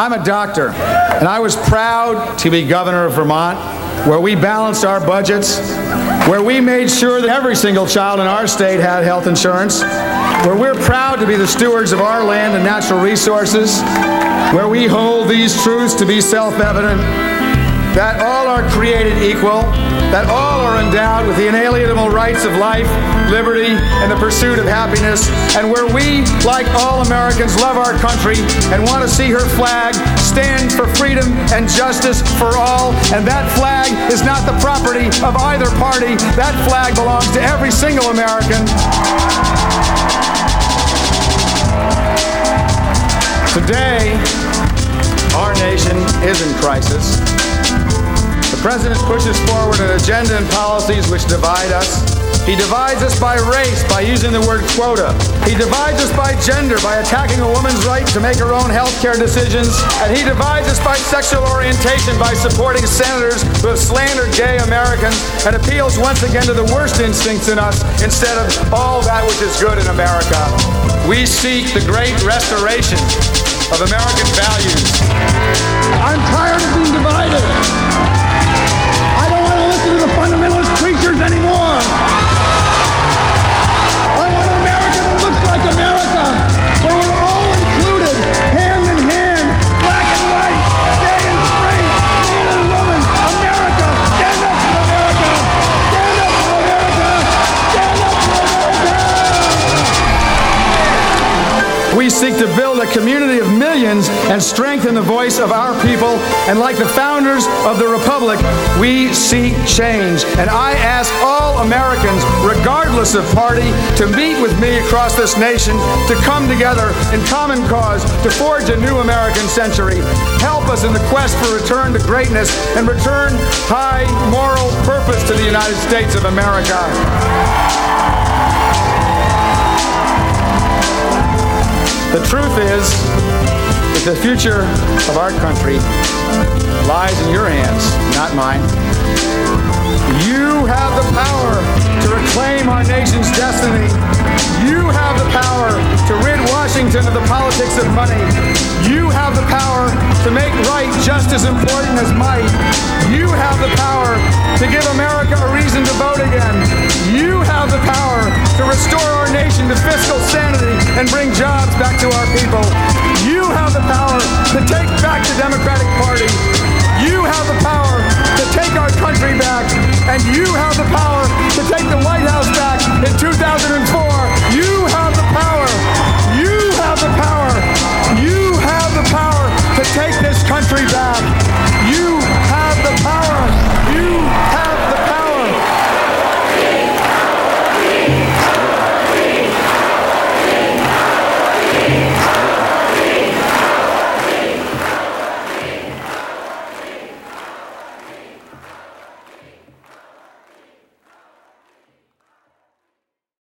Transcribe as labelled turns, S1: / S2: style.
S1: I'm a doctor, and I was proud to be governor of Vermont, where we balanced our budgets, where we made sure that every single child in our state had health insurance, where we're proud to be the stewards of our land and natural resources, where we hold these truths to be self-evident, that all are created equal, that all are endowed with the inalienable rights of life, liberty, and the pursuit of happiness, and where we, like all Americans, love our country and want to see her flag stand for freedom and justice for all, and that flag is not the property of either party. That flag belongs to every single American. Today, our nation is in crisis. The President pushes forward an agenda and policies which divide us. He divides us by race by using the word quota. He divides us by gender by attacking a woman's right to make her own health care decisions. And he divides us by sexual orientation by supporting senators who have slandered gay Americans and appeals once again to the worst instincts in us instead of all that which is good in America. We seek the great restoration of American values.
S2: I'm tired of being divided. I don't want to listen to the fundamentalist preachers anymore. I want an America that looks like America, where we're all included, hand in hand, black and white, gay and straight, man and woman. America, stand up for America! Stand up for America! Stand up for America!
S1: We seek to build a community of millions and strengthen the voice of our people. And like the founders of the Republic, we seek change. And I ask all Americans, regardless of party, to meet with me across this nation, to come together in common cause, to forge a new American century. Help us in the quest for return to greatness and return high moral purpose to the United States of America. The truth is that the future of our country lies in your hands, not mine. You have the power to reclaim our nation's destiny. You have the power to rid Washington of the politics of money. You have the power to make right just as important as might. You have the power to give America a reason to vote again. You have the power to restore our nation to fiscal sanity and bring jobs back to our people. You have the power to take back the Democratic Party. You have the power to take our country back. And you have the power to take the White House back in 2004. You have the power. You have the power. You have the power to take this country back.